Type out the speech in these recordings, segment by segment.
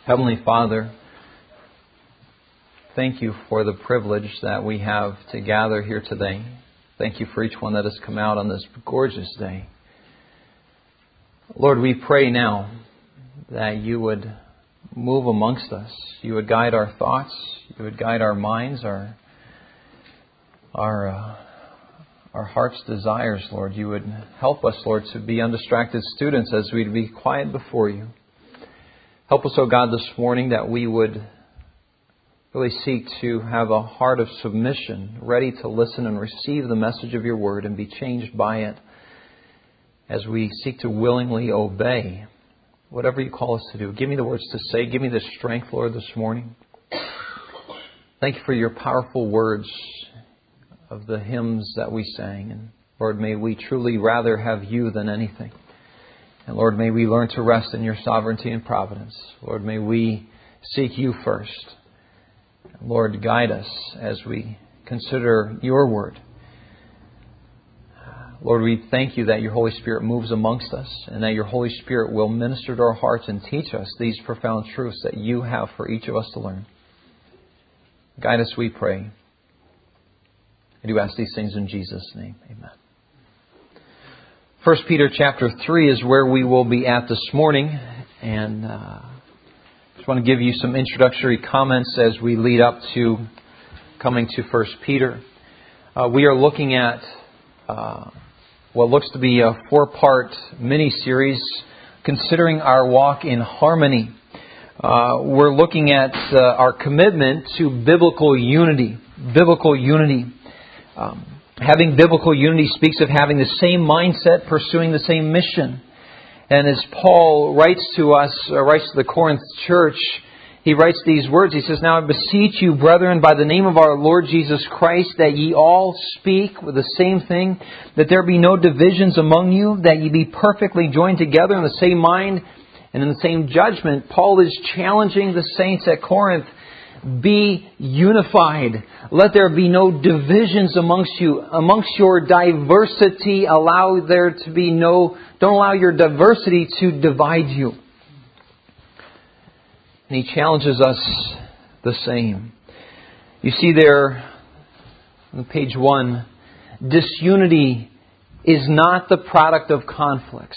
Heavenly Father, thank you for the privilege that we have to gather here today. Thank you for each one that has come out on this gorgeous day. Lord, we pray now that you would move amongst us. You would guide our thoughts. You would guide our minds, our heart's desires, Lord. You would help us, Lord, to be undistracted students as we'd be quiet before you. Help us, oh God, this morning that we would really seek to have a heart of submission, ready to listen and receive the message of your word and be changed by it as we seek to willingly obey whatever you call us to do. Give me the words to say. Give me the strength, Lord, this morning. Thank you for your powerful words of the hymns that we sang. And Lord, may we truly rather have you than anything. And Lord, may we learn to rest in your sovereignty and providence. Lord, may we seek you first. Lord, guide us as we consider your word. Lord, we thank you that your Holy Spirit moves amongst us and that your Holy Spirit will minister to our hearts and teach us these profound truths that you have for each of us to learn. Guide us, we pray. I do ask these things in Jesus' name. Amen. 1 Peter chapter 3 is where we will be at this morning. And just want to give you some introductory comments as we lead up to coming to 1 Peter. We are looking at what looks to be a 4-part mini-series considering our walk in harmony. We're looking at our commitment to biblical unity. Biblical unity. Having biblical unity speaks of having the same mindset, pursuing the same mission. And as Paul writes to us, writes to the Corinth church, he writes these words. He says, "Now I beseech you, brethren, by the name of our Lord Jesus Christ, that ye all speak with the same thing, that there be no divisions among you, that ye be perfectly joined together in the same mind and in the same judgment." Paul is challenging the saints at Corinth. Be unified. Let there be no divisions amongst you. Amongst your diversity, don't allow your diversity to divide you. And he challenges us the same. You see there on page 1, disunity is not the product of conflicts.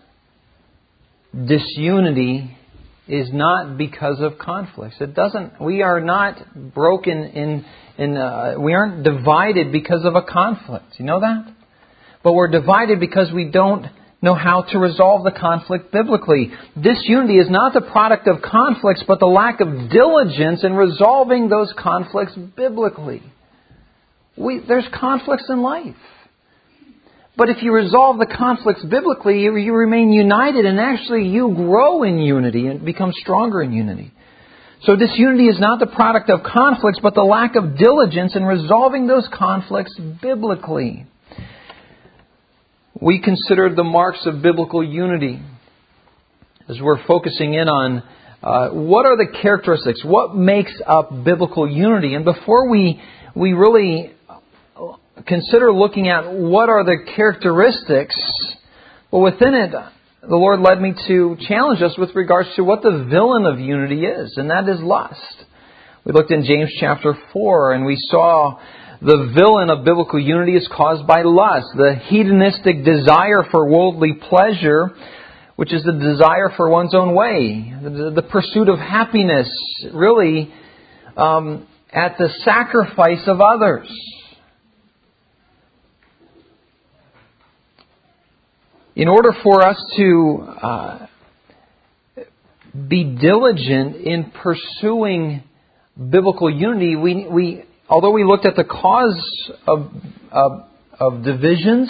Disunity is not because of conflicts. We are not broken we aren't divided because of a conflict. You know that? But we're divided because we don't know how to resolve the conflict biblically. Disunity is not the product of conflicts, but the lack of diligence in resolving those conflicts biblically. There's conflicts in life. But if you resolve the conflicts biblically, you remain united and actually you grow in unity and become stronger in unity. So disunity is not the product of conflicts, but the lack of diligence in resolving those conflicts biblically. We considered the marks of biblical unity as we're focusing in on what are the characteristics, what makes up biblical unity. And before we really consider looking at what are the characteristics, well, within it, the Lord led me to challenge us with regards to what the villain of unity is, and that is lust. We looked in James chapter 4, and we saw the villain of biblical unity is caused by lust, the hedonistic desire for worldly pleasure, which is the desire for one's own way, the pursuit of happiness, really at the sacrifice of others. In order for us to be diligent in pursuing biblical unity, although we looked at the cause of divisions,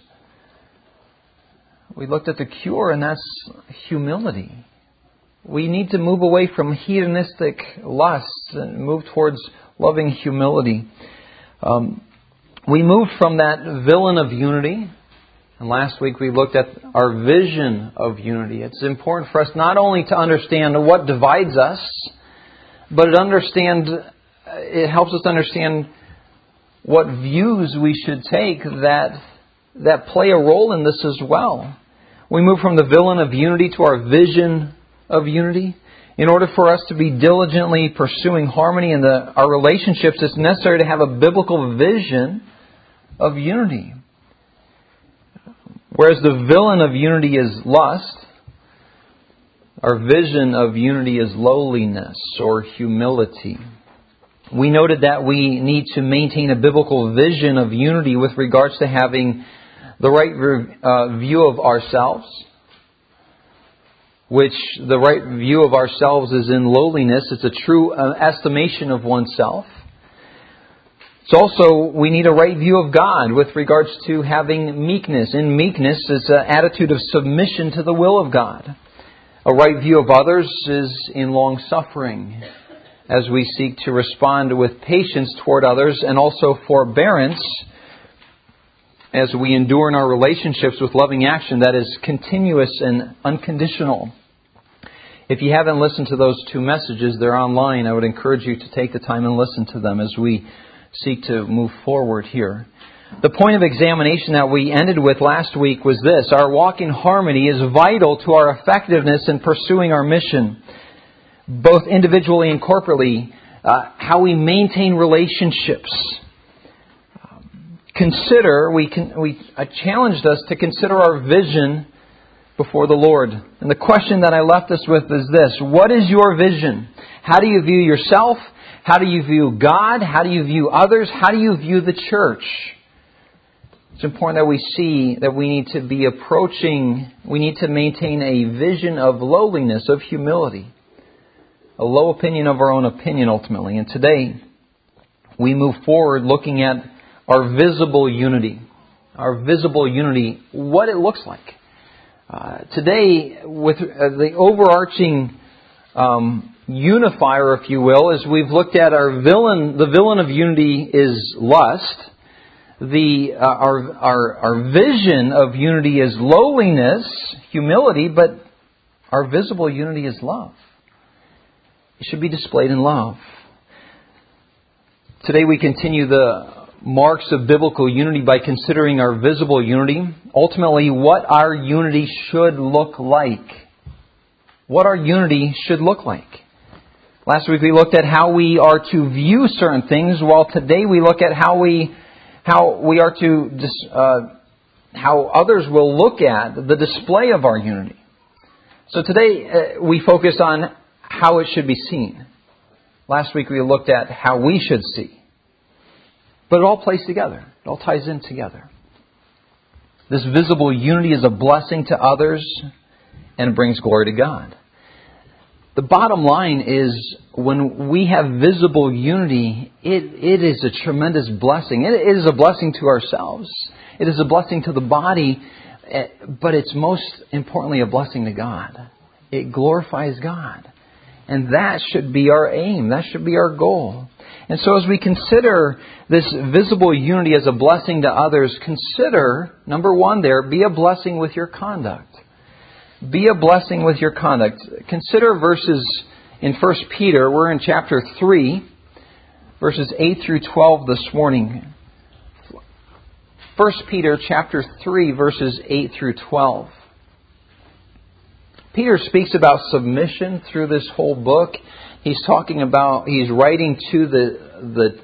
we looked at the cure, and that's humility. We need to move away from hedonistic lusts and move towards loving humility. We moved from that villain of unity. And last week we looked at our vision of unity. It's important for us not only to understand what divides us, but it helps us understand what views we should take that play a role in this as well. We move from the villain of unity to our vision of unity. In order for us to be diligently pursuing harmony in our relationships, it's necessary to have a biblical vision of unity. Whereas the villain of unity is lust, our vision of unity is lowliness or humility. We noted that we need to maintain a biblical vision of unity with regards to having the right view of ourselves, which the right view of ourselves is in lowliness. It's a true estimation of oneself. It's also, we need a right view of God with regards to having meekness. In meekness, it's an attitude of submission to the will of God. A right view of others is in long-suffering, as we seek to respond with patience toward others, and also forbearance as we endure in our relationships with loving action that is continuous and unconditional. If you haven't listened to those two messages, they're online. I would encourage you to take the time and listen to them as we seek to move forward here. The point of examination that we ended with last week was this: our walk in harmony is vital to our effectiveness in pursuing our mission, both individually and corporately. How we maintain relationships. I challenged us to consider our vision before the Lord. And the question that I left us with is this: what is your vision? How do you view yourself? How do you view God? How do you view others? How do you view the church? It's important that we see that we need to maintain a vision of lowliness, of humility. A low opinion of our own opinion, ultimately. And today, we move forward looking at our visible unity. Our visible unity, what it looks like. Today, with the overarching unifier, if you will, is we've looked at our villain. The villain of unity is lust. Our vision of unity is lowliness, humility, but our visible unity is love. It should be displayed in love. Today we continue the marks of biblical unity by considering our visible unity. Ultimately, what our unity should look like. What our unity should look like. Last week we looked at how we are to view certain things, while today we look at how others will look at the display of our unity. So today we focus on how it should be seen. Last week we looked at how we should see. But it all plays together. It all ties in together. This visible unity is a blessing to others and brings glory to God. The bottom line is, when we have visible unity, it is a tremendous blessing. It is a blessing to ourselves. It is a blessing to the body, but it's most importantly a blessing to God. It glorifies God. And that should be our aim. That should be our goal. And so as we consider this visible unity as a blessing to others, consider, number one there, be a blessing with your conduct. Be a blessing with your conduct. Consider verses in 1 Peter. We're in chapter 3, verses 8 through 12 this morning. 1 Peter chapter 3, verses 8 through 12. Peter speaks about submission through this whole book. He's writing to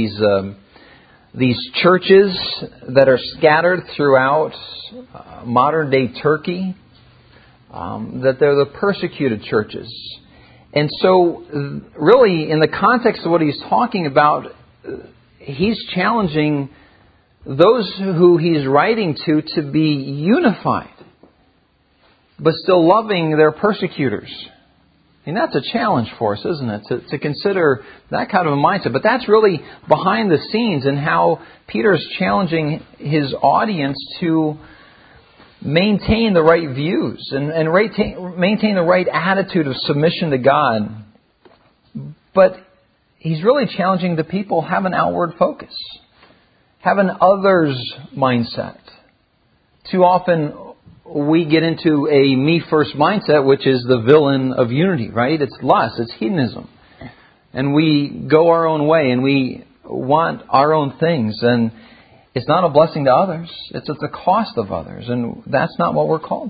these churches that are scattered throughout modern day Turkey. That they're the persecuted churches. And so, really, in the context of what he's talking about, he's challenging those who he's writing to be unified, but still loving their persecutors. And that's a challenge for us, isn't it? To consider that kind of a mindset. But that's really behind the scenes in how Peter's challenging his audience to maintain the right views and maintain the right attitude of submission to God. But he's really challenging the people have an outward focus. Have an others mindset. Too often we get into a me-first mindset, which is the villain of unity, right? It's lust, it's hedonism. And we go our own way and we want our own things. And it's not a blessing to others. It's at the cost of others. And that's not what we're called to.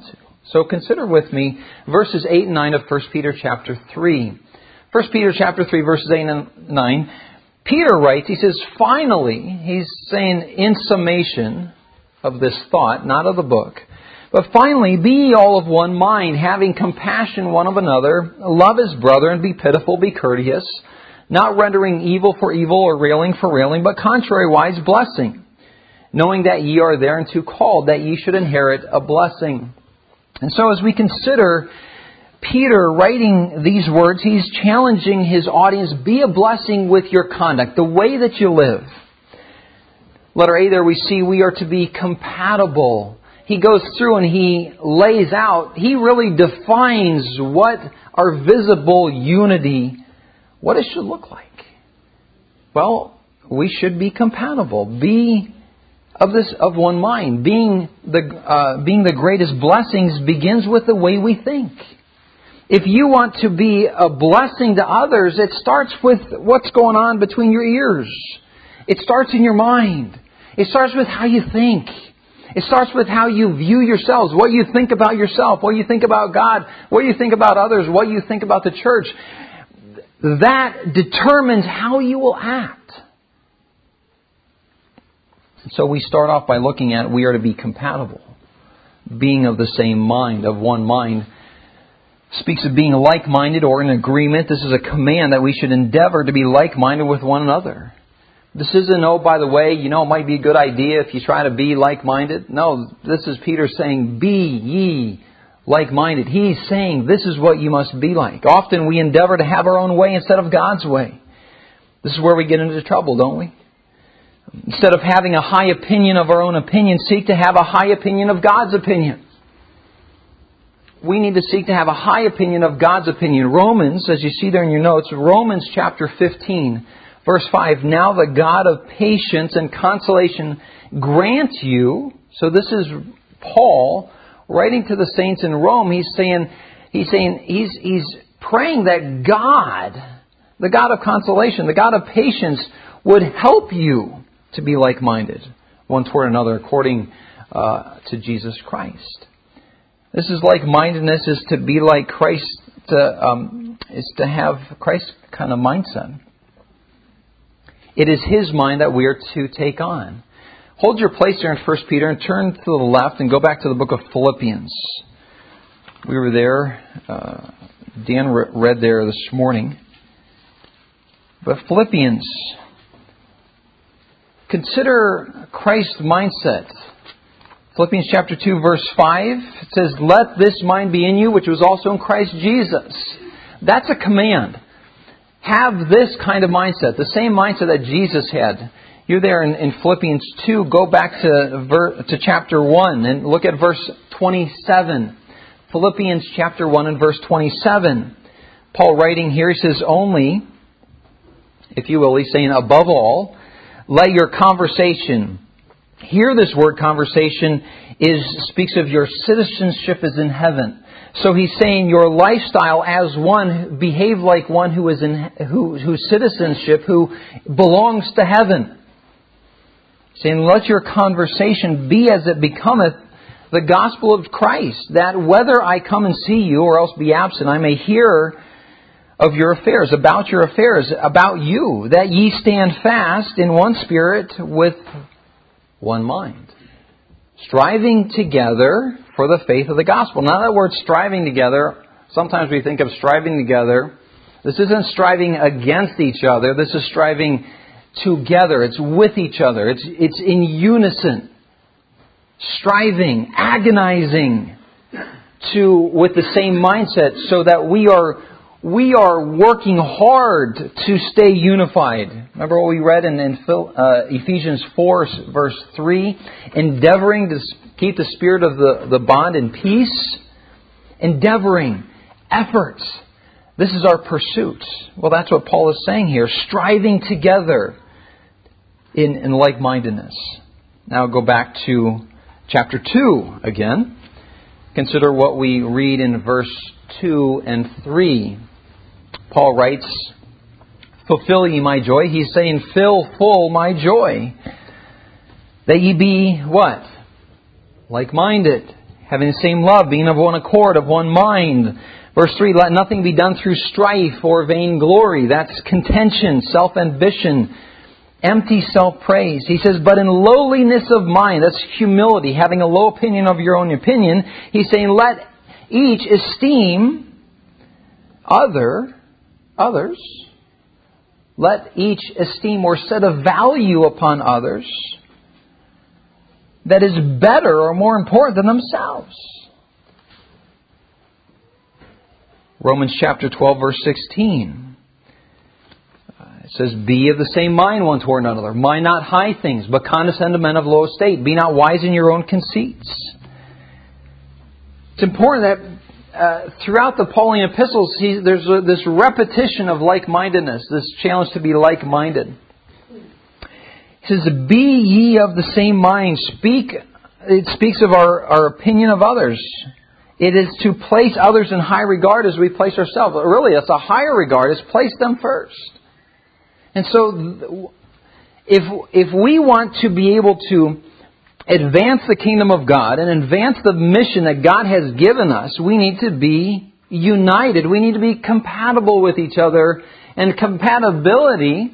So consider with me verses 8 and 9 of 1 Peter chapter 3. 1 Peter chapter 3, verses 8 and 9. Peter writes, he says, finally, he's saying in summation of this thought, not of the book, but finally, be ye all of one mind, having compassion one of another, love his brother, and be pitiful, be courteous, not rendering evil for evil or railing for railing, but contrariwise blessing, knowing that ye are thereunto called, that ye should inherit a blessing. And so as we consider Peter writing these words, he's challenging his audience, be a blessing with your conduct, the way that you live. Letter A there we see we are to be compatible. He goes through and he lays out, he really defines what our visible unity, what it should look like. Well, we should be compatible, be of one mind. Being the greatest blessings begins with the way we think. If you want to be a blessing to others, it starts with what's going on between your ears. It starts in your mind. It starts with how you think. It starts with how you view yourselves, what you think about yourself, what you think about God, what you think about others, what you think about the church. That determines how you will act. So we start off by looking at we are to be compatible. Being of the same mind, of one mind. Speaks of being like-minded or in agreement. This is a command that we should endeavor to be like-minded with one another. This isn't, oh, by the way, it might be a good idea if you try to be like-minded. No, this is Peter saying, be ye like-minded. He's saying this is what you must be like. Often we endeavor to have our own way instead of God's way. This is where we get into trouble, don't we? Instead of having a high opinion of our own opinion, seek to have a high opinion of God's opinion. We need to seek to have a high opinion of God's opinion. Romans, as you see there in your notes, Romans chapter 15, verse 5, now the God of patience and consolation grant you, so this is Paul writing to the saints in Rome, he's praying that God, the God of consolation, the God of patience, would help you to be like-minded one toward another according to Jesus Christ. This is like-mindedness, is to be like Christ, is to have Christ's kind of mindset. It is His mind that we are to take on. Hold your place there in 1 Peter and turn to the left and go back to the book of Philippians. We were there, Dan read there this morning. But Philippians, consider Christ's mindset. Philippians chapter 2, verse 5, it says, let this mind be in you, which was also in Christ Jesus. That's a command. Have this kind of mindset, the same mindset that Jesus had. You're there in Philippians 2. Go back to chapter 1 and look at verse 27. Philippians chapter 1 and verse 27. Paul writing here, he says, only, if you will, he's saying, above all, let your conversation. Here this word conversation speaks of your citizenship is in heaven. So he's saying your lifestyle as one, behave like one who is whose citizenship, who belongs to heaven. Saying let your conversation be as it becometh the gospel of Christ, that whether I come and see you or else be absent, I may hear of your affairs, about you, that ye stand fast in one spirit with one mind, striving together for the faith of the gospel. Now that word striving together, sometimes we think of striving together. This isn't striving against each other. This is striving together. It's with each other. It's in unison. Striving, agonizing with the same mindset so that we are working hard to stay unified. Remember what we read in Ephesians 4, verse 3? Endeavoring to keep the spirit of the bond in peace. Endeavoring. Efforts. This is our pursuit. Well, that's what Paul is saying here. Striving together in like-mindedness. Now go back to chapter 2 again. Consider what we read in verse 2 and 3. Paul writes, fulfill ye my joy. He's saying, fill full my joy. That ye be what? Like-minded. having the same love, being of one accord, of one mind. Verse 3, let nothing be done through strife or vainglory. That's contention, self-ambition, empty self-praise. He says, but in lowliness of mind, that's humility, having a low opinion of your own opinion. He's saying, let each esteem others. Let each esteem or set a value upon others that is better or more important than themselves. Romans chapter 12, verse 16. It says, be of the same mind one toward another. Mind not high things, but condescend to men of low estate. Be not wise in your own conceits. It's important that throughout the Pauline epistles, there's this repetition of like-mindedness, this challenge to be like-minded. He says, be ye of the same mind. It speaks of our opinion of others. It is to place others in high regard as we place ourselves. Really, it's a higher regard. It's place them first. And so, if we want to be able to advance the kingdom of God and advance the mission that God has given us, we need to be united. We need to be compatible with each other. And compatibility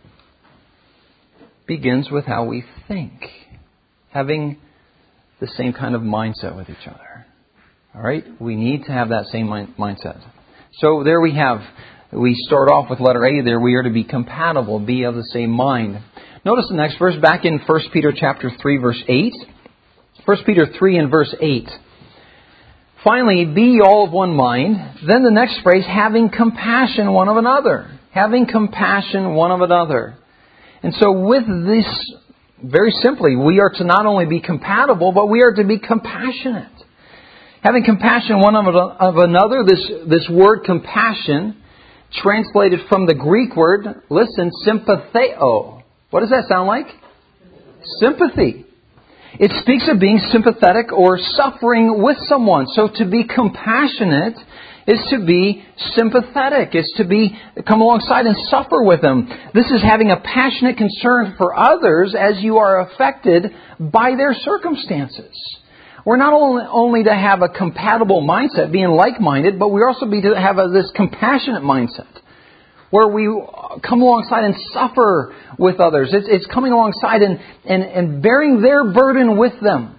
begins with how we think. Having the same kind of mindset with each other. All right? We need to have that same mindset. So there we have, we start off with letter A there. We are to be compatible, be of the same mind. Notice the next verse back in 1 Peter chapter 3, verse 8. 1 Peter 3 and verse 8. Finally, be ye all of one mind. Then the next phrase, having compassion one of another. Having compassion one of another. And so with this, very simply, we are to not only be compatible, but we are to be compassionate. Having compassion one of another, this word compassion, translated from the Greek word, listen, sympatheo. What does that sound like? Sympathy. It speaks of being sympathetic or suffering with someone. So to be compassionate is to be sympathetic, is to come alongside and suffer with them. This is having a passionate concern for others as you are affected by their circumstances. We're not only to have a compatible mindset, being like-minded, but we also be to have this compassionate mindset, where we come alongside and suffer with others. It's coming alongside and bearing their burden with them.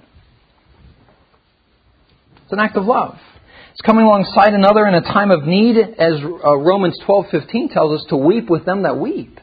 It's an act of love. It's coming alongside another in a time of need, as Romans 12:15 tells us, to weep with them that weep.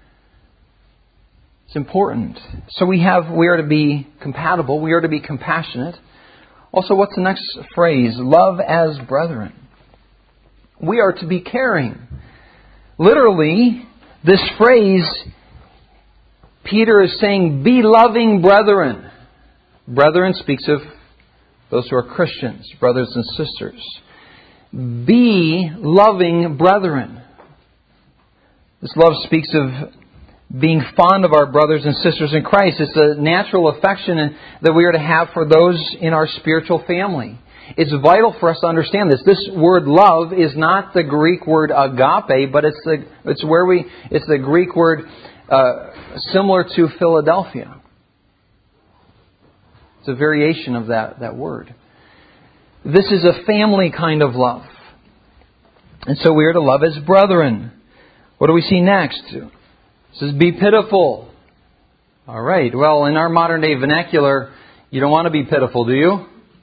It's important. So we are to be compatible. We are to be compassionate. Also, what's the next phrase? Love as brethren. We are to be caring. Literally, this phrase, Peter is saying, be loving brethren. Brethren speaks of those who are Christians, brothers and sisters. Be loving brethren. This love speaks of being fond of our brothers and sisters in Christ. It's a natural affection that we are to have for those in our spiritual family. It's vital for us to understand this. This word love is not the Greek word agape, but it's the Greek word similar to Philadelphia. It's a variation of that word. This is a family kind of love. And so we are to love as brethren. What do we see next? It says, be pitiful. All right. Well, in our modern day vernacular, you don't want to be pitiful, do you?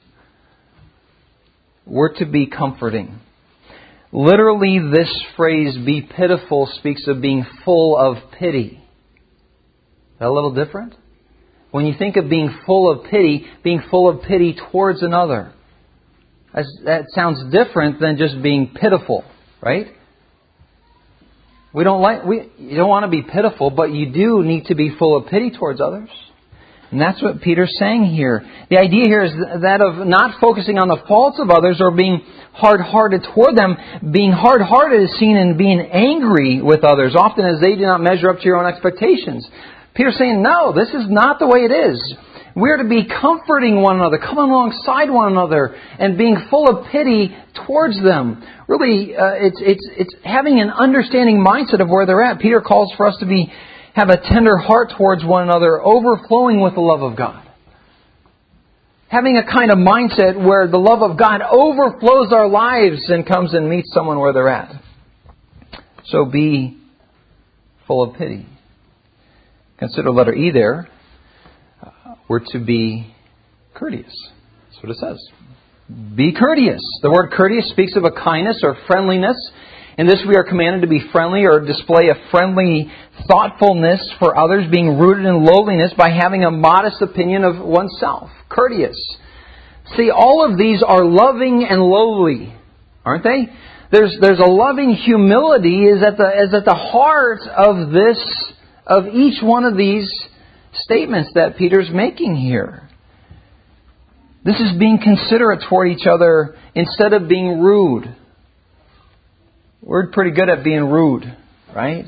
We're to be comforting. Literally, this phrase, be pitiful, speaks of being full of pity. Is that a little different? When you think of being full of pity towards another, that sounds different than just being pitiful, right? You don't want to be pitiful, but you do need to be full of pity towards others. And that's what Peter's saying here. The idea here is that of not focusing on the faults of others or being hard-hearted toward them. Being hard-hearted is seen in being angry with others, often as they do not measure up to your own expectations. Peter's saying, no, this is not the way it is. We're to be comforting one another, coming alongside one another, and being full of pity towards them. Really, it's having an understanding mindset of where they're at. Peter calls for us to have a tender heart towards one another, overflowing with the love of God. having a kind of mindset where the love of God overflows our lives and comes and meets someone where they're at. So be full of pity. Consider letter E there. We're to be courteous. That's what it says. Be courteous. The word courteous speaks of a kindness or friendliness. In this we are commanded to be friendly or display a friendly thoughtfulness for others, being rooted in lowliness by having a modest opinion of oneself. Courteous. See, all of these are loving and lowly, aren't they? There's a loving humility is at the heart of each one of these statements that Peter's making here. This is being considerate toward each other instead of being rude. We're pretty good at being rude, right?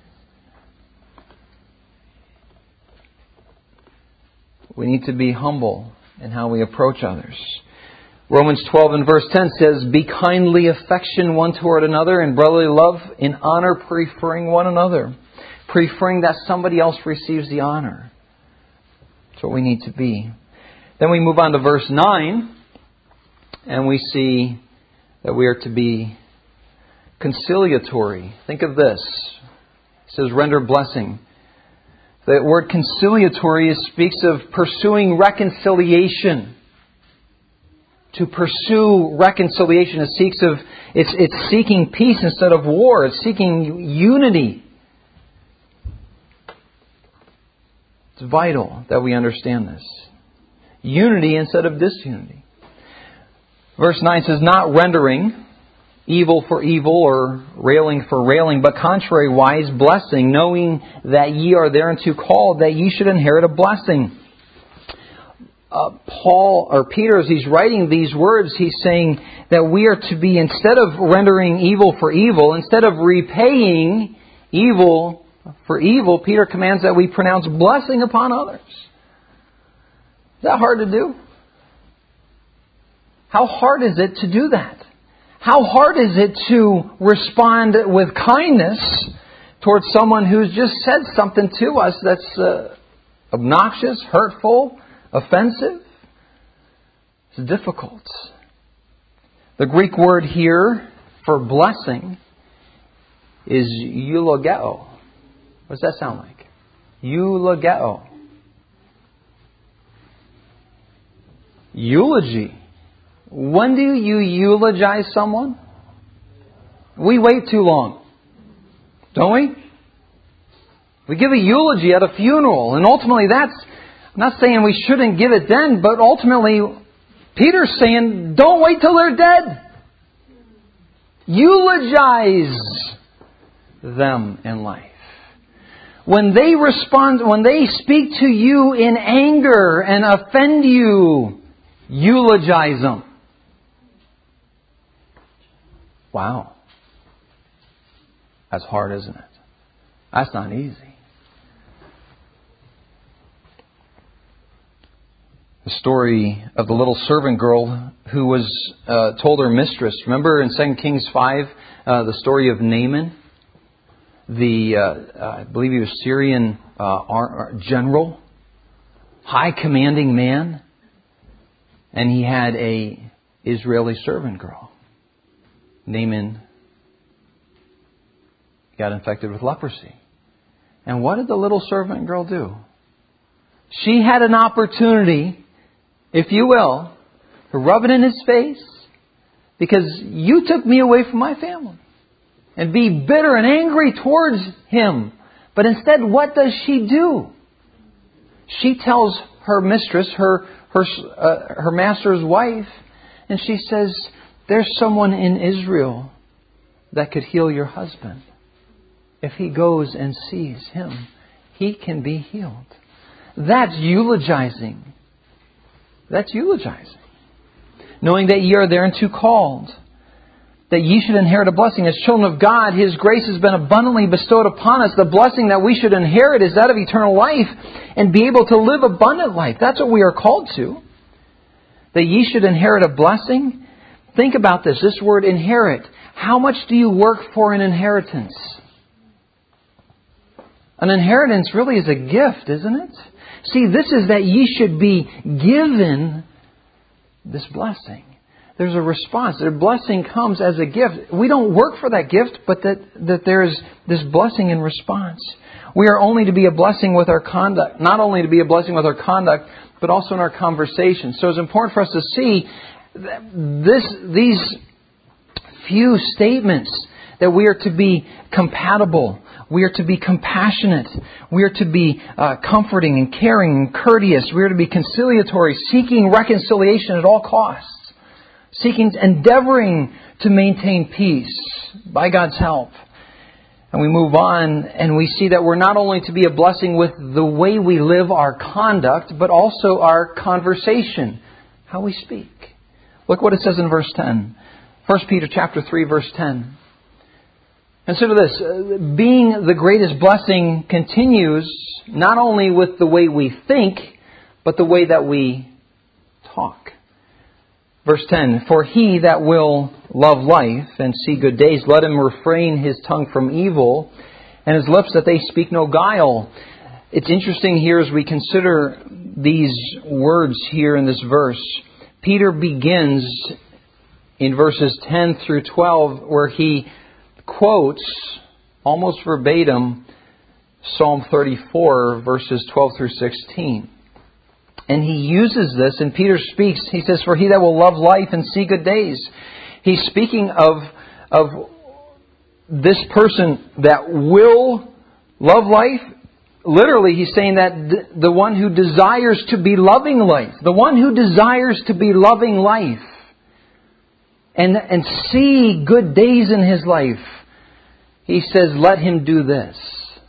We need to be humble in how we approach others. Romans 12 and verse 10 says, "Be kindly affection one toward another in brotherly love, in honor preferring one another." Preferring that somebody else receives the honor. That's what we need to be. Then we move on to verse 9, and we see that we are to be conciliatory. Think of this. It says, render blessing. The word conciliatory speaks of pursuing reconciliation. To pursue reconciliation, it's seeking peace instead of war. It's seeking unity. It's vital that we understand this. Unity instead of disunity. Verse 9 says, not rendering evil for evil or railing for railing, but contrariwise blessing, knowing that ye are thereunto called, that ye should inherit a blessing. Peter, as he's writing these words, he's saying that we are to be, instead of rendering evil for evil, instead of repaying evil for evil, Peter commands that we pronounce blessing upon others. Is that hard to do? How hard is it to do that? How hard is it to respond with kindness towards someone who's just said something to us that's obnoxious, hurtful, offensive? It's difficult. The Greek word here for blessing is eulogeo. What does that sound like? Eulogeo. Eulogy. When do you eulogize someone? We wait too long. Don't we? We give a eulogy at a funeral. And ultimately I'm not saying we shouldn't give it then, but ultimately Peter's saying don't wait till they're dead. Eulogize them in life. When they speak to you in anger and offend you, eulogize them. Wow. That's hard, isn't it? That's not easy. The story of the little servant girl who was told her mistress. Remember in 2 Kings 5, the story of Naaman? I believe he was Syrian general, high commanding man. And he had a Israeli servant girl. Naaman got infected with leprosy. And what did the little servant girl do? She had an opportunity, if you will, to rub it in his face because you took me away from my family. And be bitter and angry towards him. But instead, what does she do? She tells her mistress, her master's wife, and she says, there's someone in Israel that could heal your husband. If he goes and sees him, he can be healed. That's eulogizing. That's eulogizing. Knowing that ye are thereunto called, that ye should inherit a blessing. As children of God, His grace has been abundantly bestowed upon us. The blessing that we should inherit is that of eternal life and be able to live abundant life. That's what we are called to. That ye should inherit a blessing. Think about this word inherit. How much do you work for an inheritance? An inheritance really is a gift, isn't it? See, this is that ye should be given this blessing. There's a response. The blessing comes as a gift. We don't work for that gift, but that there's this blessing in response. We are only to be a blessing with our conduct. Not only to be a blessing with our conduct, but also in our conversation. So it's important for us to see these few statements that we are to be compatible. We are to be compassionate. We are to be comforting and caring and courteous. We are to be conciliatory, seeking reconciliation at all costs. Endeavoring to maintain peace by God's help. And we move on and we see that we're not only to be a blessing with the way we live our conduct, but also our conversation, how we speak. Look what it says in verse 10. 1 Peter chapter 3, verse 10. Consider this. Being the greatest blessing continues not only with the way we think, but the way that we talk. Verse 10, for he that will love life and see good days, let him refrain his tongue from evil and his lips that they speak no guile. It's interesting here as we consider these words here in this verse. Peter begins in verses 10 through 12 where he quotes almost verbatim Psalm 34 verses 12 through 16. And he uses this, and Peter speaks, he says, for he that will love life and see good days. He's speaking of this person that will love life. Literally, he's saying that the one who desires to be loving life, the one who desires to be loving life and see good days in his life, he says, let him do this.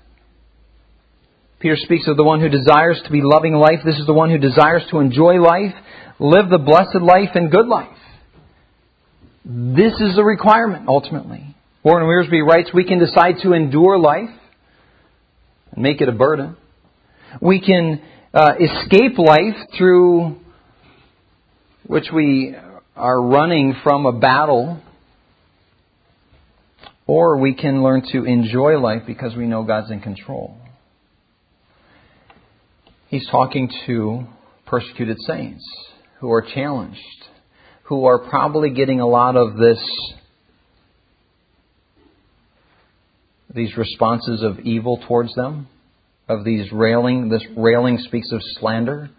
Peter speaks of the one who desires to be loving life. This is the one who desires to enjoy life, live the blessed life and good life. This is the requirement, ultimately. Warren Wiersbe writes, we can decide to endure life and make it a burden. We can escape life through which we are running from a battle. Or we can learn to enjoy life because we know God's in control. He's talking to persecuted saints who are challenged, who are probably getting a lot of these responses of evil towards them, of these railing. This railing speaks of slander.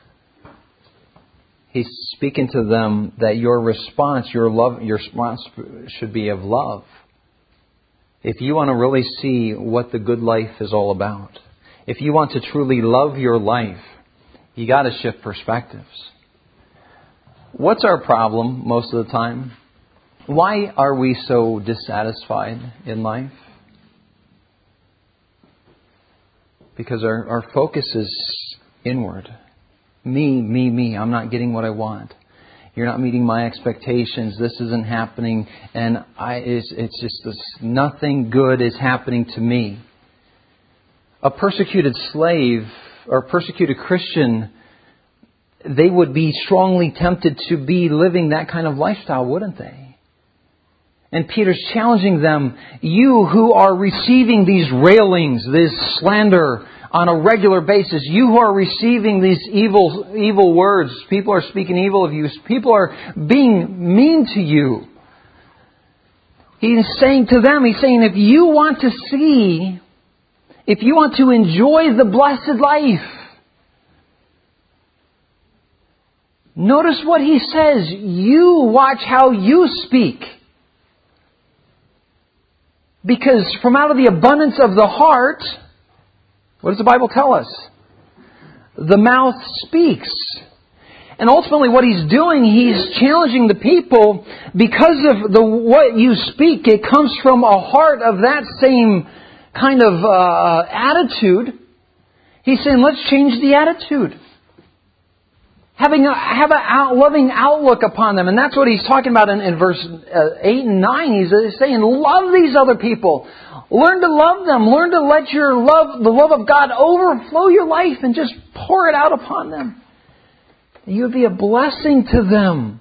He's speaking to them that your response should be of love. If you want to really see what the good life is all about, if you want to truly love your life, you got to shift perspectives. What's our problem most of the time? Why are we so dissatisfied in life? Because our focus is inward. Me. I'm not getting what I want. You're not meeting my expectations. This isn't happening. And it's just this, nothing good is happening to me. A persecuted slave or persecuted Christian, they would be strongly tempted to be living that kind of lifestyle, wouldn't they? And Peter's challenging them, you who are receiving these railings, this slander on a regular basis, you who are receiving these evil words, people are speaking evil of you, people are being mean to you. He's saying to them, he's saying, if you want to enjoy the blessed life, notice what he says. You watch how you speak. Because from out of the abundance of the heart, what does the Bible tell us? The mouth speaks. And ultimately what he's doing, he's challenging the people because of what you speak. It comes from a heart of that same kind of attitude. He's saying, let's change the attitude. Have a loving outlook upon them. And that's what he's talking about in verse 8 and 9. He's saying, love these other people. Learn to love them. Learn to let the love of God overflow your life and just pour it out upon them. You would be a blessing to them.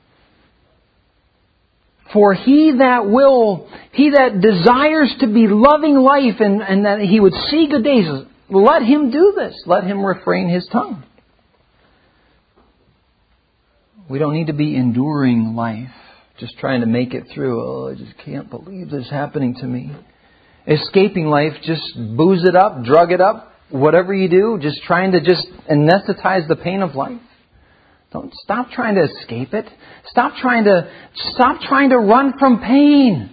For he that desires to be loving life and that he would see good days, let him do this. Let him refrain his tongue. We don't need to be enduring life, just trying to make it through. Oh, I just can't believe this is happening to me. Escaping life, just booze it up, drug it up, whatever you do, just trying to just anesthetize the pain of life. Don't stop trying to escape it. Stop trying to run from pain.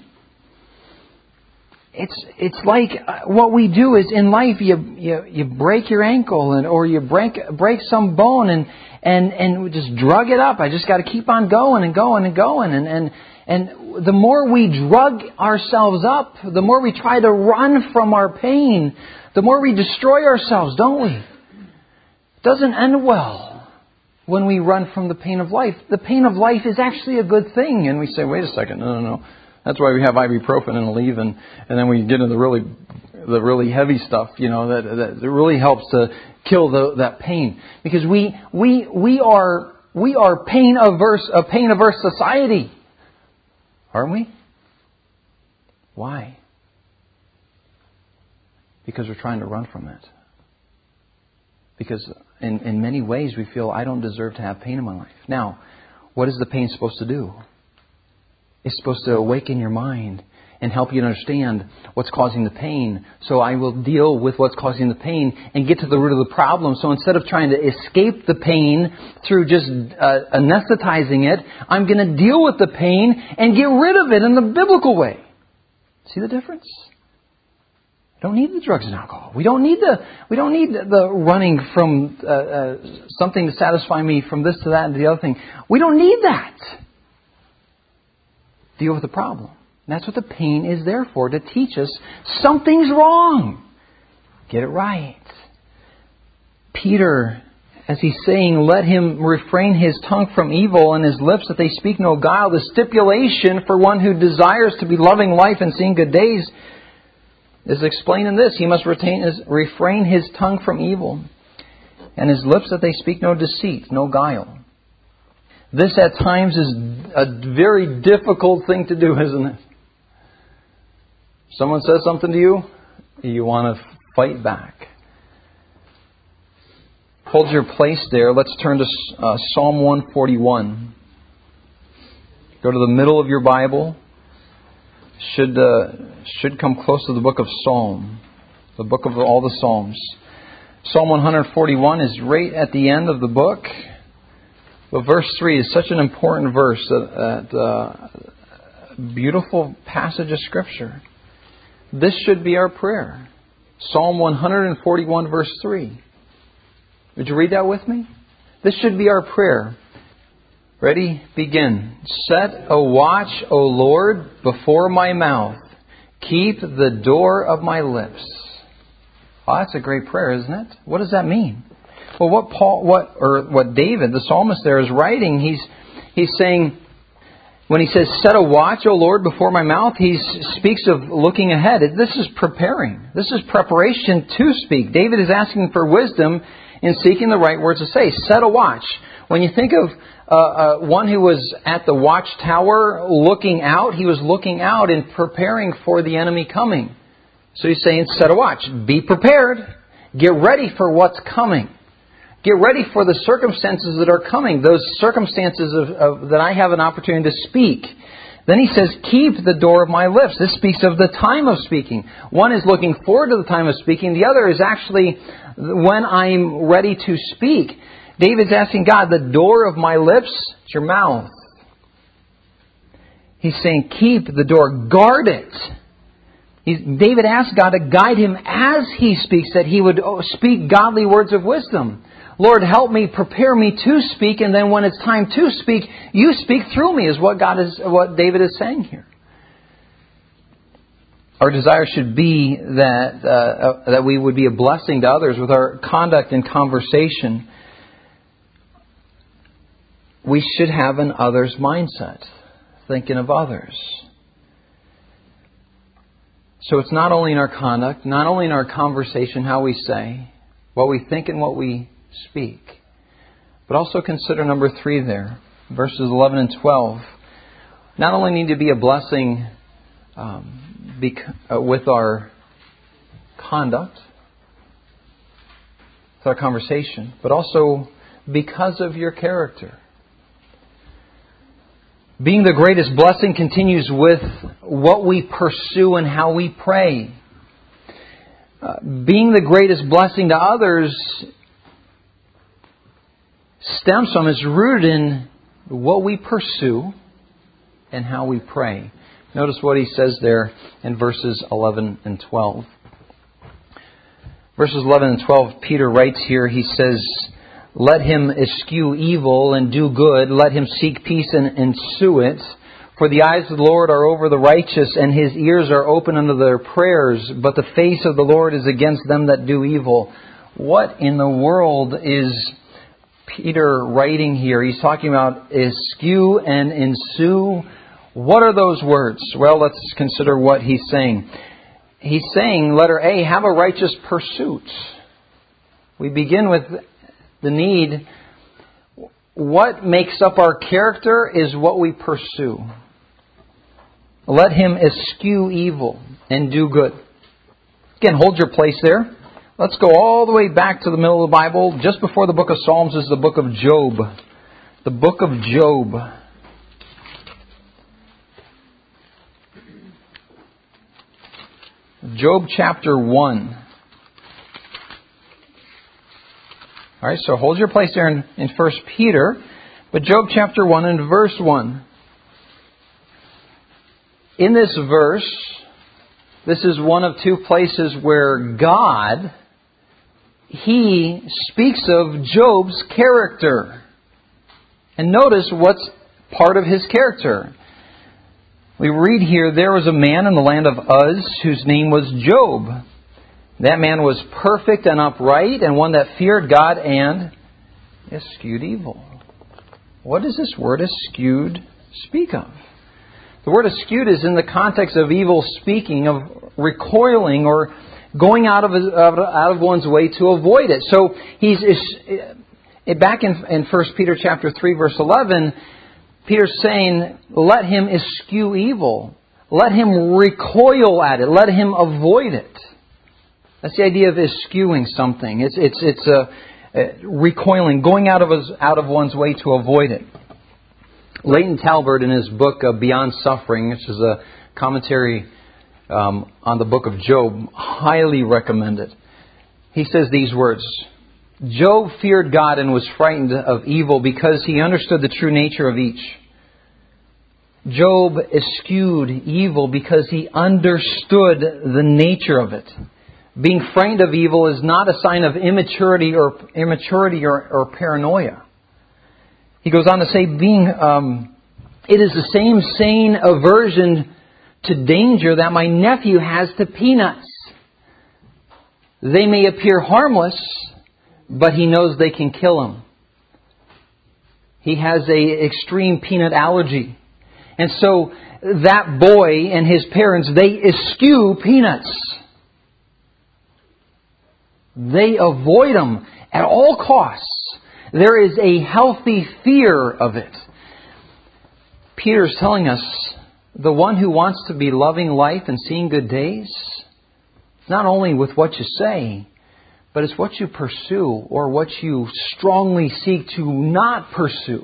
It's like what we do is in life you break your ankle or you break some bone and we just drug it up. I just got to keep on going and going and going and the more we drug ourselves up, the more we try to run from our pain, the more we destroy ourselves, don't we? It doesn't end well when we run from the pain of life. The pain of life is actually a good thing. And we say, wait a second, no. That's why we have ibuprofen and Aleve, and then we get into the really heavy stuff, that really helps to kill that pain. Because we are pain averse society. Aren't we? Why? Because we're trying to run from it. Because in many ways we feel I don't deserve to have pain in my life. Now, what is the pain supposed to do? It's supposed to awaken your mind and help you to understand what's causing the pain. So I will deal with what's causing the pain and get to the root of the problem. So instead of trying to escape the pain through just anesthetizing it, I'm going to deal with the pain and get rid of it in the biblical way. See the difference? We don't need the drugs and alcohol. We don't need the running from something to satisfy me from this to that and the other thing. We don't need that. Deal with the problem. And that's what the pain is there for, to teach us something's wrong. Get it right. Peter, as he's saying, let him refrain his tongue from evil and his lips that they speak no guile. The stipulation for one who desires to be loving life and seeing good days is explained in this. He must refrain his tongue from evil and his lips that they speak no deceit, no guile. This at times is a very difficult thing to do, isn't it? Someone says something to you, you want to fight back. Hold your place there. Let's turn to Psalm 141. Go to the middle of your Bible. Should come close to the book of Psalm, the book of all the Psalms. Psalm 141 is right at the end of the book. But verse 3 is such an important verse, that beautiful passage of Scripture. This should be our prayer. Psalm 141 verse 3. Would you read that with me? This should be our prayer. Ready? Begin. Set a watch, O Lord, before my mouth. Keep the door of my lips. Oh, that's a great prayer, isn't it? What does that mean? Well, what David, the psalmist there, is writing, he's saying, when he says, set a watch, O Lord, before my mouth, he speaks of looking ahead. This is preparing. This is preparation to speak. David is asking for wisdom in seeking the right words to say. Set a watch. When you think of one who was at the watchtower looking out, he was looking out and preparing for the enemy coming. So he's saying, set a watch. Be prepared. Get ready for what's coming. Get ready for the circumstances that are coming, those circumstances that I have an opportunity to speak. Then he says, keep the door of my lips. This speaks of the time of speaking. One is looking forward to the time of speaking. The other is actually when I'm ready to speak. David's asking God, the door of my lips, it's your mouth. He's saying, keep the door, guard it. David asked God to guide him as he speaks, that he would speak godly words of wisdom. Lord, help me, prepare me to speak, and then when it's time to speak, you speak through me, is what David is saying here. Our desire should be that we would be a blessing to others with our conduct and conversation. We should have an others mindset, thinking of others. So it's not only in our conduct, not only in our conversation, how we say, what we think and what we speak. But also consider number 3 there, verses 11 and 12. Not only need to be a blessing with our conduct, with our conversation, but also because of your character. Being the greatest blessing continues with what we pursue and how we pray. Being the greatest blessing to others stems from, is rooted in what we pursue and how we pray. Notice what he says there in verses 11 and 12. Verses 11 and 12, Peter writes here, he says, "Let him eschew evil and do good. Let him seek peace and ensue it. For the eyes of the Lord are over the righteous, and His ears are open unto their prayers. But the face of the Lord is against them that do evil." What in the world is Peter writing here? He's talking about eschew and ensue. What are those words? Well, let's consider what he's saying. He's saying, letter A, have a righteous pursuit. We begin with the need. What makes up our character is what we pursue. Let him eschew evil and do good. Again, hold your place there. Let's go all the way back to the middle of the Bible. Just before the book of Psalms is the book of Job. The book of Job. Job chapter 1. All right, so hold your place there in 1 Peter. But Job chapter 1 and verse 1. In this verse, this is one of two places where God, He speaks of Job's character. And notice what's part of his character. We read here, there was a man in the land of Uz whose name was Job. That man was perfect and upright, and one that feared God and eschewed evil. What does this word eschewed speak of? The word eschewed is in the context of evil speaking, of recoiling or going out of one's way to avoid it. So he's back in 1 Peter chapter 3 verse 11, Peter's saying, let him eschew evil. Let him recoil at it. Let him avoid it. That's the idea of eschewing something. It's recoiling, going out of one's way to avoid it. Leighton Talbert, in his book Beyond Suffering, which is a commentary on the book of Job, highly recommend it. He says these words, Job feared God and was frightened of evil because he understood the true nature of each. Job eschewed evil because he understood the nature of it. Being frightened of evil is not a sign of immaturity or paranoia. He goes on to say, it is the same sane aversion to danger that my nephew has to peanuts. They may appear harmless, but he knows they can kill him. He has an extreme peanut allergy. And so that boy and his parents, they eschew peanuts. They avoid them at all costs. There is a healthy fear of it. Peter's telling us, the one who wants to be loving life and seeing good days, it's not only with what you say, but it's what you pursue or what you strongly seek to not pursue.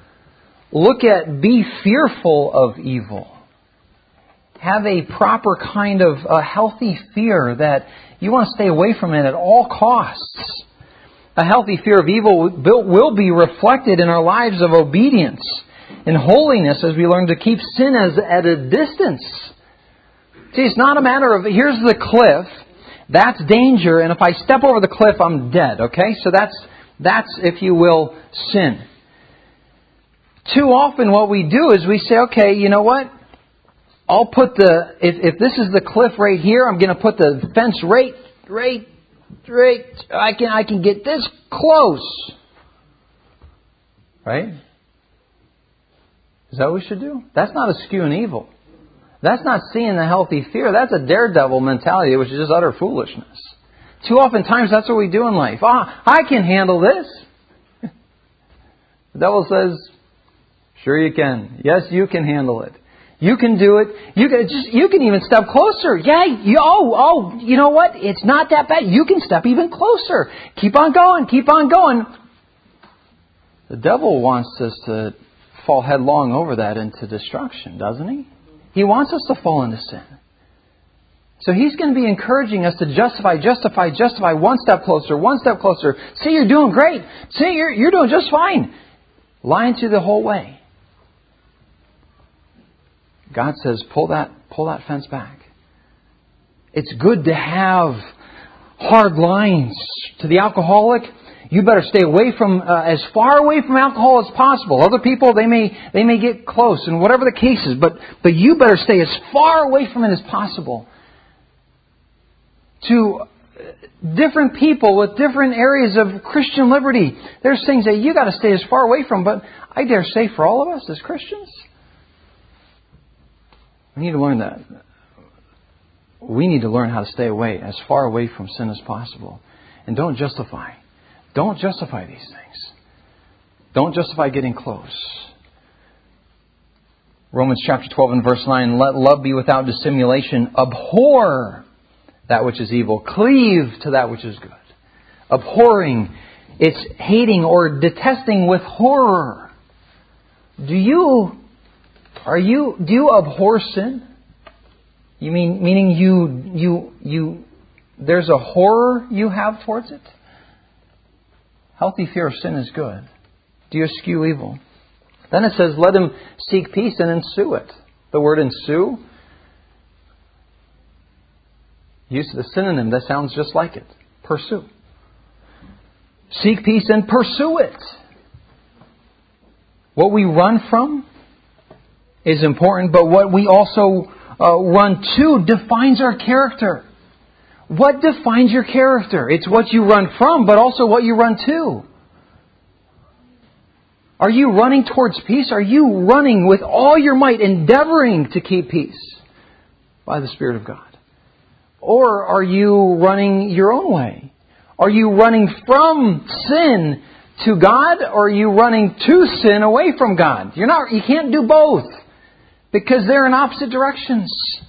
Be fearful of evil. Have a proper kind of a healthy fear that you want to stay away from it at all costs. A healthy fear of evil will be reflected in our lives of obedience and holiness as we learn to keep sin at a distance. See, it's not a matter of, here's the cliff, that's danger, and if I step over the cliff, I'm dead, okay? So that's, if you will, sin. Too often what we do is we say, okay, you know what? I'll put if this is the cliff right here, I'm going to put the fence right, I can get this close. Right? Is that what we should do? That's not eschewing evil. That's not seeing the healthy fear. That's a daredevil mentality, which is just utter foolishness. Too often times that's what we do in life. I can handle this. The devil says, sure you can. Yes, you can handle it. You can do it. You can even step closer. Yeah. You know what? It's not that bad. You can step even closer. Keep on going. Keep on going. The devil wants us to fall headlong over that into destruction, doesn't He? He wants us to fall into sin. So He's going to be encouraging us to justify one step closer, one step closer. See, you're doing great. See, you're doing just fine. Lying to you the whole way. God says, pull that fence back. It's good to have hard lines. To the alcoholic, you better stay away from as far away from alcohol as possible. Other people, they may get close, and whatever the case is, but you better stay as far away from it as possible. To different people with different areas of Christian liberty, there's things that you got to stay as far away from. But I dare say, for all of us as Christians, we need to learn that. We need to learn how to stay away, as far away from sin as possible. And don't justify. Don't justify these things. Don't justify getting close. Romans chapter 12 and verse 9, let love be without dissimulation. Abhor that which is evil. Cleave to that which is good. Abhorring, it's hating or detesting with horror. Do you abhor sin? You meaning you there's a horror you have towards it? Healthy fear of sin is good. Do you eschew evil? Then it says, let him seek peace and ensue it. The word ensue, use the synonym that sounds just like it. Pursue. Seek peace and pursue it. What we run from is important, but what we also run to defines our character. What defines your character? It's what you run from, but also what you run to. Are you running towards peace? Are you running with all your might, endeavoring to keep peace by the Spirit of God? Or are you running your own way? Are you running from sin to God, or are you running to sin away from God? You can't do both, because they're in opposite directions.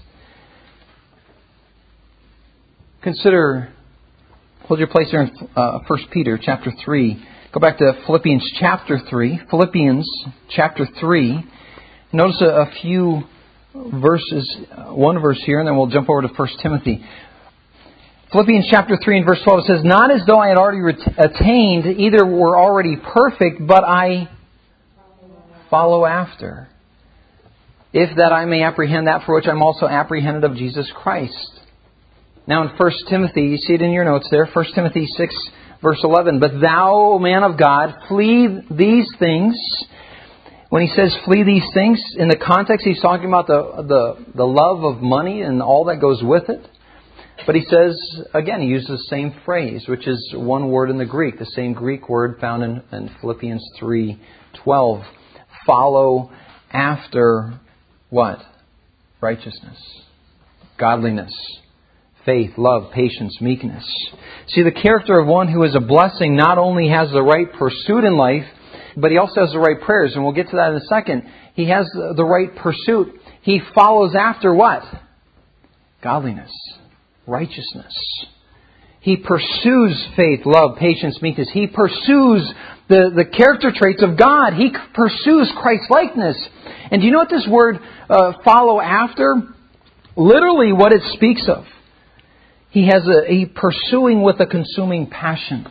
Consider, hold your place here in 1 Peter chapter 3. Go back to Philippians chapter 3. Philippians chapter 3. Notice a few verses, one verse here, and then we'll jump over to 1 Timothy. Philippians chapter 3 and verse 12 it says, not as though I had already attained, either were already perfect, but I follow after, if that I may apprehend that for which I'm also apprehended of Jesus Christ. Now in 1 Timothy, you see it in your notes there, 1 Timothy 6, verse 11. But thou, O man of God, flee these things. When he says flee these things, in the context he's talking about the love of money and all that goes with it. But he says, again, he uses the same phrase, which is one word in the Greek, the same Greek word found in Philippians 3:12. Follow after what? Righteousness, godliness, faith, love, patience, meekness. See, the character of one who is a blessing not only has the right pursuit in life, but he also has the right prayers. And we'll get to that in a second. He has the right pursuit. He follows after what? Godliness, righteousness. He pursues faith, love, patience, meekness. He pursues the character traits of God. He pursues Christ-likeness. And do you know what this word follow after? Literally what it speaks of. He has a pursuing with a consuming passion.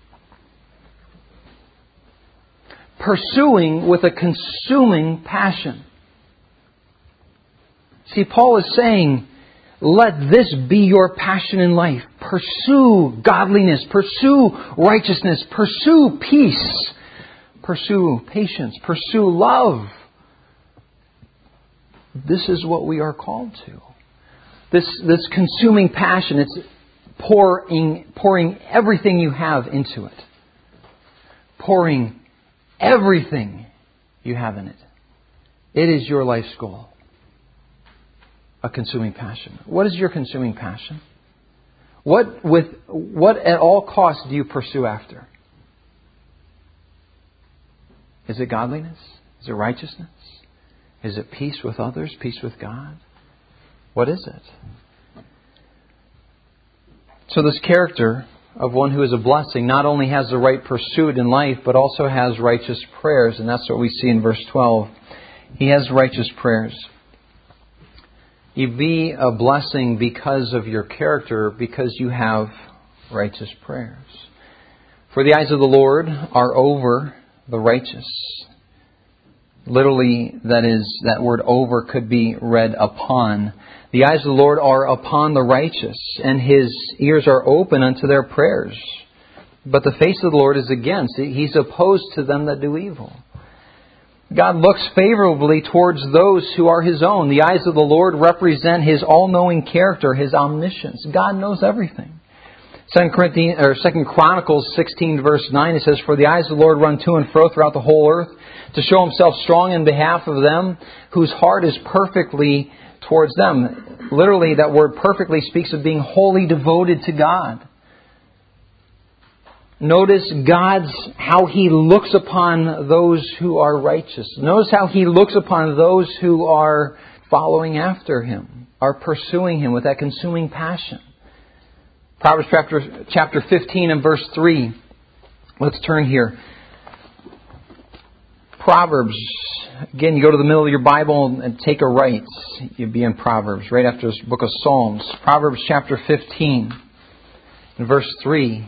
Pursuing with a consuming passion. See, Paul is saying, let this be your passion in life. Pursue godliness. Pursue righteousness. Pursue peace. Pursue patience. Pursue love. This is what we are called to. This consuming passion, it's pouring everything you have into it. Pouring everything you have in it. It is your life's goal. A consuming passion. What is your consuming passion? What at all costs do you pursue after? Is it godliness? Is it righteousness? Is it peace with others? Peace with God? What is it? So this character of one who is a blessing not only has the right pursuit in life, but also has righteous prayers. And that's what we see in verse 12. He has righteous prayers. You be a blessing because of your character, because you have righteous prayers. For the eyes of the Lord are over the righteous. Literally, that word over could be read upon. The eyes of the Lord are upon the righteous, and His ears are open unto their prayers. But the face of the Lord is against. He's opposed to them that do evil. God looks favorably towards those who are His own. The eyes of the Lord represent His all-knowing character, His omniscience. God knows everything. 2 Chronicles 16 verse 9, it says, "For the eyes of the Lord run to and fro throughout the whole earth, to show Himself strong in behalf of them whose heart is perfectly towards them." Literally, that word perfectly speaks of being wholly devoted to God. Notice how He looks upon those who are righteous. Notice how He looks upon those who are following after Him, are pursuing Him with that consuming passion. Proverbs chapter 15 and verse 3. Let's turn here. Proverbs. Again, you go to the middle of your Bible and take a right. You'd be in Proverbs, right after this book of Psalms. Proverbs chapter 15 and verse 3.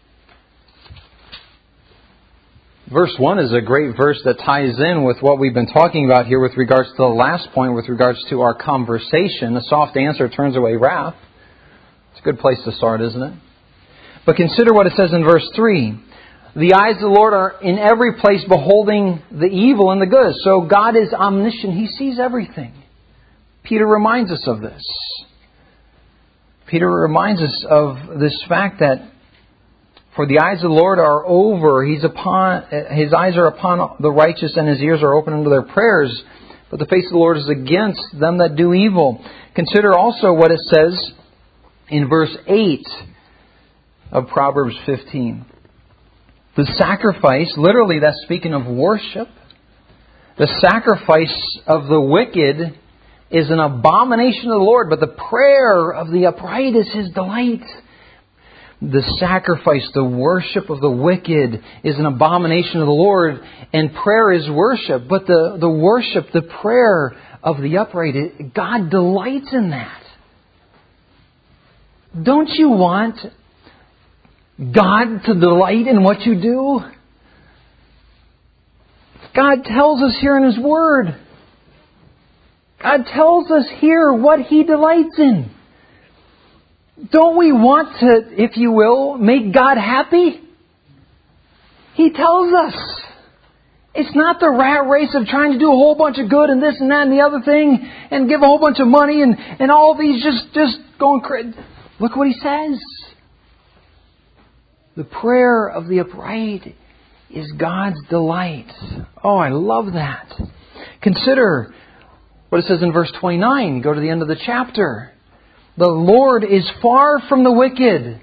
Verse 1 is a great verse that ties in with what we've been talking about here with regards to the last point, with regards to our conversation. A soft answer turns away wrath. It's a good place to start, isn't it? But consider what it says in verse 3. The eyes of the Lord are in every place, beholding the evil and the good. So God is omniscient. He sees everything. Peter reminds us of this. Peter reminds us of this fact that for the eyes of the Lord are over, His eyes are upon the righteous, and His ears are open unto their prayers. But the face of the Lord is against them that do evil. Consider also what it says in verse 8 of Proverbs 15. The sacrifice, literally that's speaking of worship. The sacrifice of the wicked is an abomination to the Lord, but the prayer of the upright is His delight. The sacrifice, the worship of the wicked is an abomination of the Lord, and prayer is worship. But the worship, the prayer of the upright, God delights in that. Don't you want God to delight in what you do? God tells us here in His Word. God tells us here what He delights in. Don't we want to, if you will, make God happy? He tells us. It's not the rat race of trying to do a whole bunch of good and this and that and the other thing and give a whole bunch of money and all these just going crazy. Look what He says. The prayer of the upright is God's delight. Oh, I love that. Consider what it says in verse 29. Go to the end of the chapter. The Lord is far from the wicked.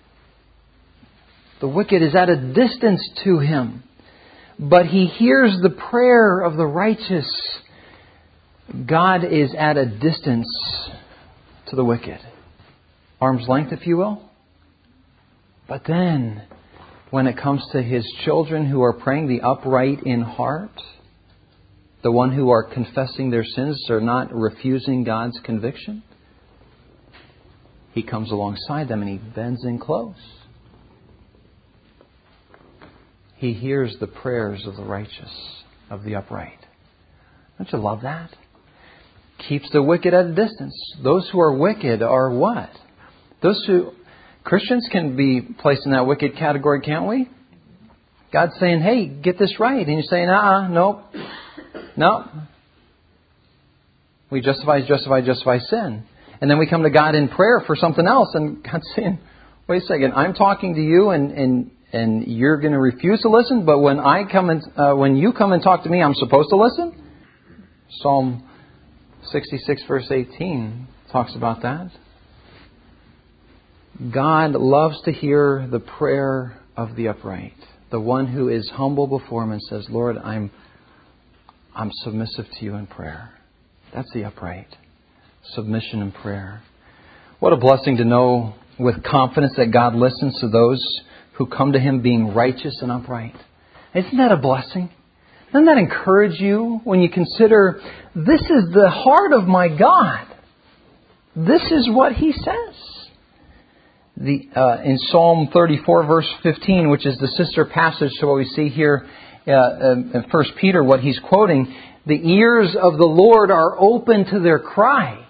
The wicked is at a distance to Him, but He hears the prayer of the righteous. God is at a distance to the wicked. Arm's length, if you will. But then, when it comes to His children who are praying, the upright in heart, the one who are confessing their sins, are not refusing God's conviction, He comes alongside them and He bends in close. He hears the prayers of the righteous, of the upright. Don't you love that? Keeps the wicked at a distance. Those who are wicked are what? Christians can be placed in that wicked category, can't we? God's saying, hey, get this right. And you're saying, nope. We justify sin. And then we come to God in prayer for something else. And God's saying, wait a second, I'm talking to you and you're going to refuse to listen. But when you come and talk to me, I'm supposed to listen? Psalm 66 verse 18 talks about that. God loves to hear the prayer of the upright. The one who is humble before Him and says, Lord, I'm submissive to You in prayer. That's the upright. Submission and prayer. What a blessing to know with confidence that God listens to those who come to Him being righteous and upright. Isn't that a blessing? Doesn't that encourage you when you consider, this is the heart of my God? This is what He says. In Psalm 34, verse 15, which is the sister passage to what we see here in 1 Peter, what he's quoting, the ears of the Lord are open to their cry.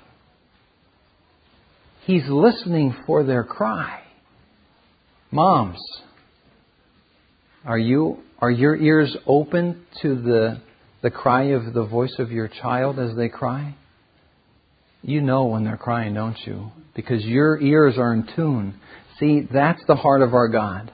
He's listening for their cry. Moms, are your ears open to the cry of the voice of your child as they cry? You know when they're crying, don't you? Because your ears are in tune. See, that's the heart of our God.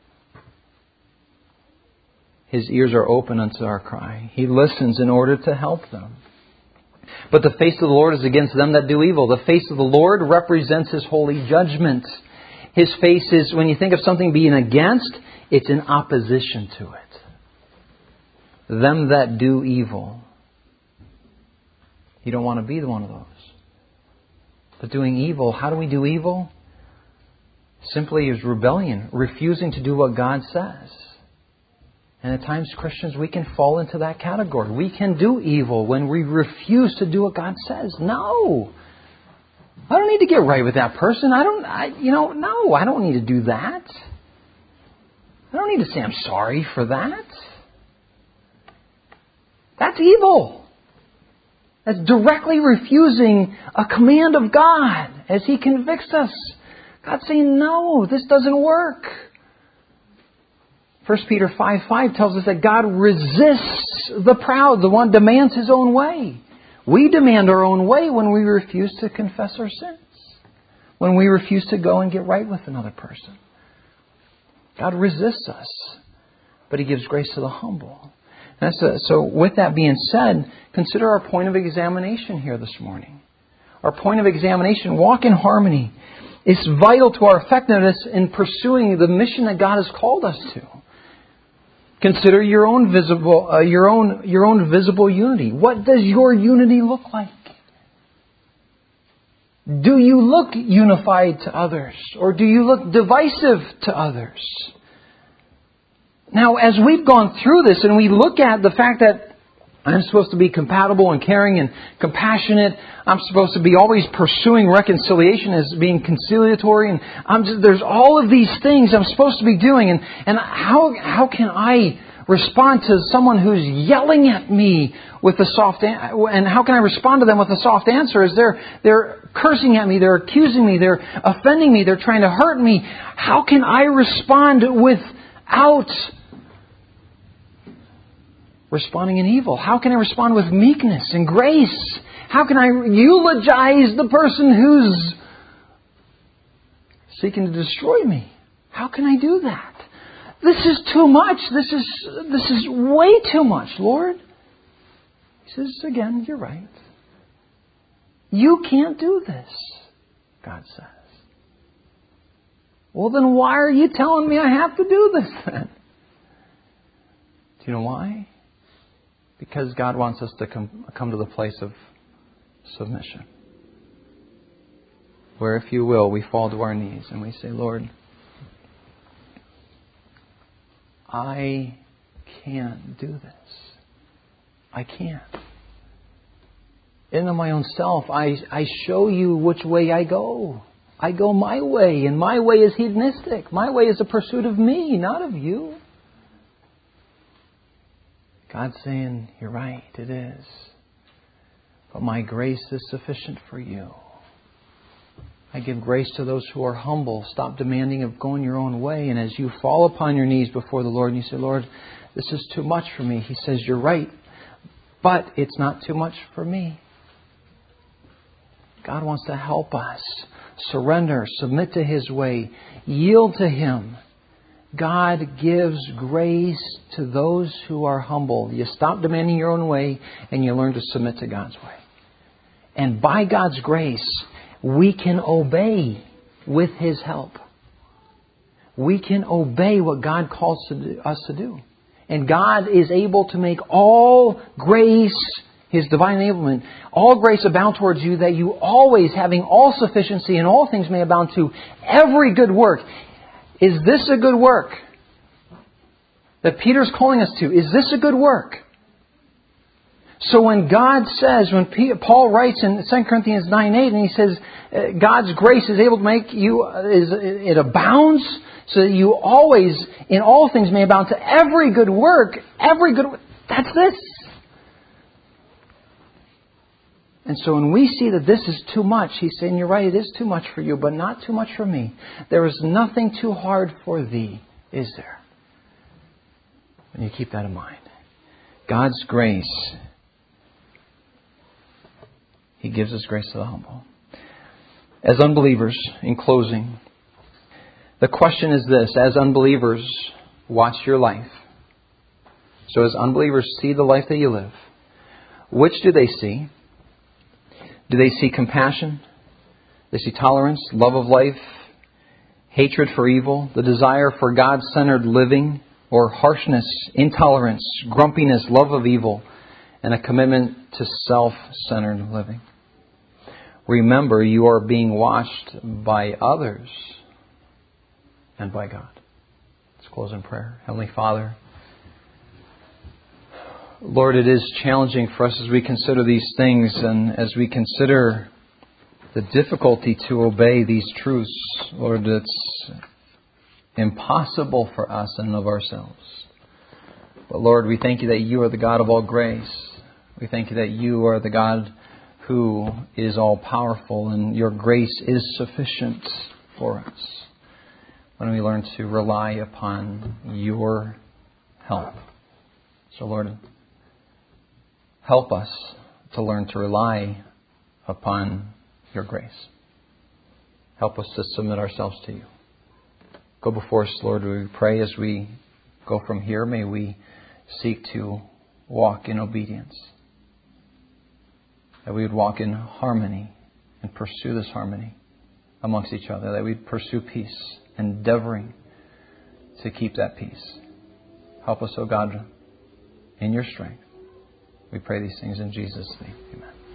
His ears are open unto our cry. He listens in order to help them. But the face of the Lord is against them that do evil. The face of the Lord represents His holy judgment. His face is, when you think of something being against, it's in opposition to it. Them that do evil. You don't want to be one of those. But doing evil, how do we do evil? Simply is rebellion, refusing to do what God says. And at times, Christians, we can fall into that category. We can do evil when we refuse to do what God says. No! I don't need to get right with that person. I don't need to do that. I don't need to say I'm sorry for that. That's evil. That's directly refusing a command of God as He convicts us. God's saying, no, this doesn't work. 1 Peter 5:5 tells us that God resists the proud. The one demands his own way. We demand our own way when we refuse to confess our sins. When we refuse to go and get right with another person. God resists us, but He gives grace to the humble. So with that being said, consider our point of examination here this morning. Our point of examination, walk in harmony. It's vital to our effectiveness in pursuing the mission that God has called us to. Consider your own visible unity. What does your unity look like? Do you look unified to others? Or do you look divisive to others? Now, as we've gone through this and we look at the fact that I'm supposed to be compatible and caring and compassionate. I'm supposed to be always pursuing reconciliation as being conciliatory. And there's all of these things I'm supposed to be doing. And how can I respond to someone who's yelling at me with a soft and how can I respond to them with a soft answer? As they're cursing at me, they're accusing me, they're offending me, they're trying to hurt me. How can I respond without responding in evil? How can I respond with meekness and grace? How can I eulogize the person who's seeking to destroy me? How can I do that? This is too much. This is way too much, Lord. He says, again, you're right. You can't do this, God says. Well, then why are you telling me I have to do this then? Do you know why? Because God wants us to come to the place of submission. Where, if you will, we fall to our knees and we say, Lord, I can't do this. I can't. In my own self, I show you which way I go. I go my way, and my way is hedonistic. My way is a pursuit of me, not of you. God's saying, you're right, it is. But my grace is sufficient for you. I give grace to those who are humble. Stop demanding of going your own way. And as you fall upon your knees before the Lord and you say, Lord, this is too much for me. He says, you're right. But it's not too much for me. God wants to help us. Surrender, submit to His way, yield to Him. God gives grace to those who are humble. You stop demanding your own way and you learn to submit to God's way. And by God's grace, we can obey with His help. We can obey what God calls us to do. And God is able to make all grace His divine enablement, all grace abound towards you, that you always, having all sufficiency in all things, may abound to every good work. Is this a good work that Peter's calling us to? Is this a good work? So when God says, when Paul writes in 2 Corinthians 9:8, and he says, God's grace is able to make you, it abounds, so that you always, in all things, may abound to every good work. That's this. And so when we see that this is too much, He's saying, you're right, it is too much for you, but not too much for me. There is nothing too hard for thee, is there? And you keep that in mind. God's grace, He gives His grace to the humble. As unbelievers, in closing, the question is this. As unbelievers, watch your life. So as unbelievers see the life that you live, which do they see? Do they see compassion? They see tolerance, love of life, hatred for evil, the desire for God-centered living, or harshness, intolerance, grumpiness, love of evil, and a commitment to self-centered living? Remember, you are being watched by others and by God. Let's close in prayer. Heavenly Father, Lord, it is challenging for us as we consider these things and as we consider the difficulty to obey these truths. Lord, it's impossible for us in and of ourselves. But Lord, we thank You that You are the God of all grace. We thank You that You are the God who is all powerful, and Your grace is sufficient for us. When we learn to rely upon Your help. So Lord, help us to learn to rely upon Your grace. Help us to submit ourselves to You. Go before us, Lord, we pray as we go from here. May we seek to walk in obedience. That we would walk in harmony and pursue this harmony amongst each other. That we'd pursue peace, endeavoring to keep that peace. Help us, O God, in Your strength. We pray these things in Jesus' name. Amen.